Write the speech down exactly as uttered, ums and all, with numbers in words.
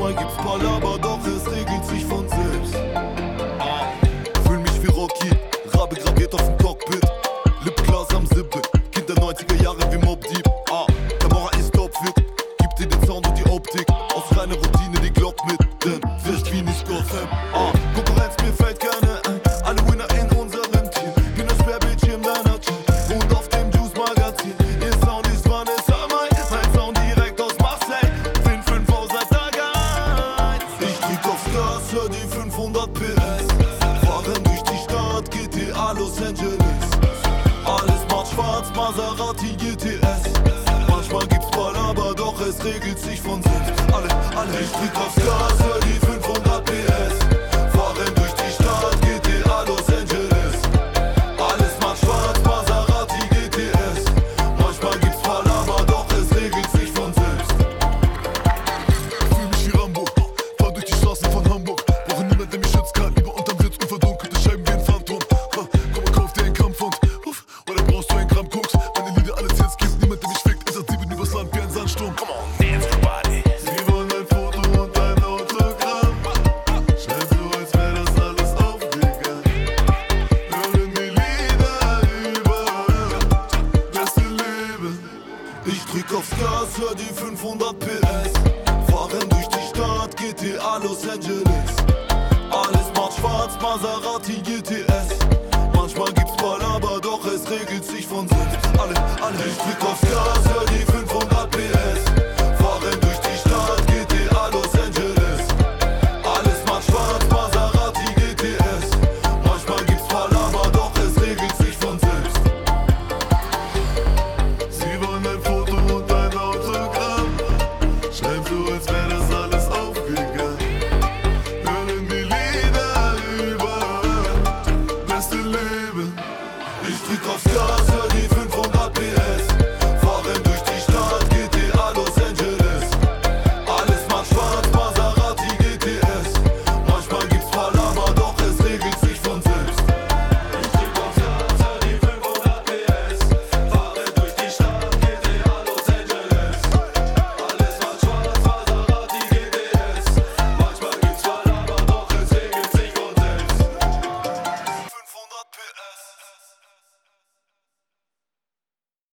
Manchmal gibt's Palaver, doch es regelt sich von selbst. Ah. Fühl mich wie Rocky, Rabe graviert auf dem Cockpit. Lipglas am Sippe, Kind der neunziger Jahre wie Mob Deep. Ah. Kamera ist topfit, gibt dir den Sound und die Optik. Aus reiner Routine die Glock mit, denn wirst wie nicht Gotham. Ah. Konkurrenz mir fällt gerne ein, alle Winner in unserem Team. Bin das Sperrbildschirm deiner Team und auf dem Juice-Magazin. Ihr Sound ist Vanessa Mai, mein Sound direkt aus Marseille. Fin fünf V seit Tag eins. Ich drück aufs Gas, hör die fünfhundert P S. Fahren durch die Stadt, G T A Los Angeles. Alles macht schwarz, Maserati G T S. Manchmal gibt's Palaver, doch es regelt sich von selbst. Alle, alle, ich drück aufs Gas, hör die fünfhundert P S. Fahren durch die Stadt, G T A Los Angeles. Alles macht schwarz, Maserati G T S. Manchmal gibt's Palaver, doch es regelt sich von selbst. Fühl mich wie Rambo, fahr durch die Straßen von Hamburg. Brauche niemand, der mich schützt, kann lieber unterm Sitz unverdunkelte Scheiben wie ein Phantom. Ha, komm und kauf dir einen Kampfhund, uff, oder brauchst du ein Gramm Koks? Meine Lieder, alles jetzt gibt niemand, der mich fickt. Es hat sieben übers Land wie ein Sandsturm. Come on, dance everybody. Sie wollen ein Foto und ein Autogramm. Scheint so, als wär das alles aufgegangen. Hören die Lieder überall. Beste Leben. Ich drück aufs Gas, hör die fünfhundert P S. Fahren durch die Stadt, G T A Los Angeles. Alles macht schwarz, Maserati G T S. Manchmal gibt's Palaver, doch es regelt sich von selbst. Alle, alle, ich drück aufs Gas, hör die fünfhundert P S. Fahren durch die Stadt, G T A Los Angeles. Alles macht schwarz, Maserati G T S. Manchmal gibt's Palaver, doch es regelt sich von selbst. Sie wollen ein Foto und ein Autogramm. Scheint so, als wär das alles aufgegangen. Hören die Lieder überall. Beste Leben. Ich drück aufs Gas, hör die